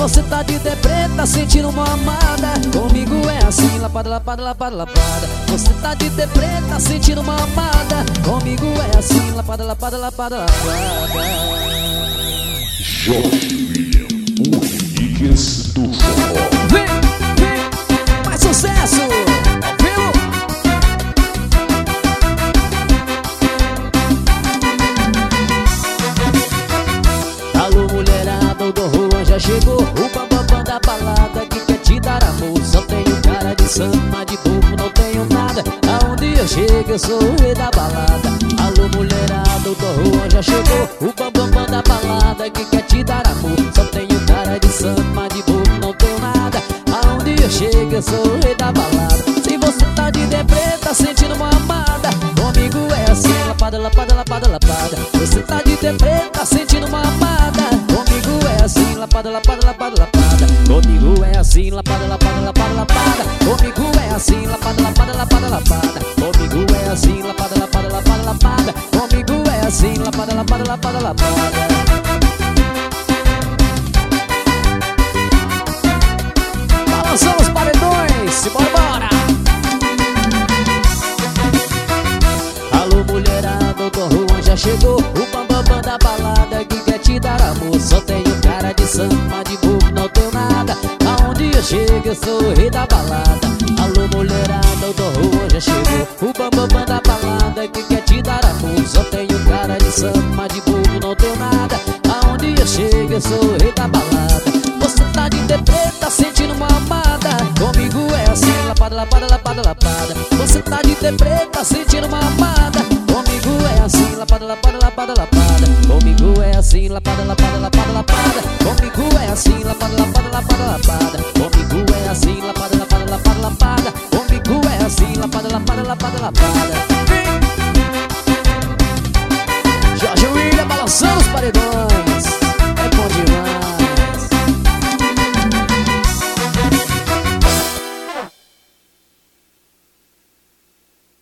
você tá de deprê, tá sentindo uma amada, comigo é assim, lapada, lapada, lapada, lapada. Você tá de deprê, tá sentindo uma amada, comigo é assim, lapada, lapada, lapada, lapada. Jorge William, o Relíquias do Forró. Vem, vem, mais sucesso, viu? Alô mulherada, o Dom Juan já chegou, o bambambam da balada que quer te dar amor. Só tenho cara de santo, mas de bobo não tenho nada. Aonde eu chego eu sou o rei da balada. Alô mulherada, o Dom Juan já chegou, o bambambam da balada que quer te dar amor. Só tenho cara de santo, mas de bobo não tenho nada. Aonde eu chego eu sou o rei da balada. Se você tá de deprê, tá sentindo uma amada, comigo é assim, lapada, lapada, lapada, lapada. Você tá de deprê, tá sentindo uma amada, comigo é assim, lapada, lapada, lapada, lapada. Comigo é assim, lapada, lapada, lapada, lapada. Comigo é assim, lapada, lapada, lapada, lapada. Comigo é assim, lapada, lapada, lapada, lapada. Comigo é assim, lapada, lapada, lapada, lapada. Balançando os paredões, simbora, bora! Alô mulherada, o Dom Juan já chegou, o bambambam da balada que quer te dar amor. Só tenho cara de santo, mas de bobo não tenho nada. Aonde eu chego eu sou o rei da balada. Alô mulherada, o Dom Juan já chegou, o bambambam da balada que quer te dar amor. Só tenho cara de santo, mas de bobo não tenho nada. Aonde eu chego eu sou o rei da balada. Você tá de deprê, tá sentindo uma amada, comigo é assim, lapada, lapada, lapada, lapada. Você tá de deprê, tá sentindo uma amada, comigo é assim, lapada, lapada, lapada, lapada. Comigo é assim, lapada, lapada, lapada, lapada. Comigo é assim, lapada, lapada, lapada, lapada.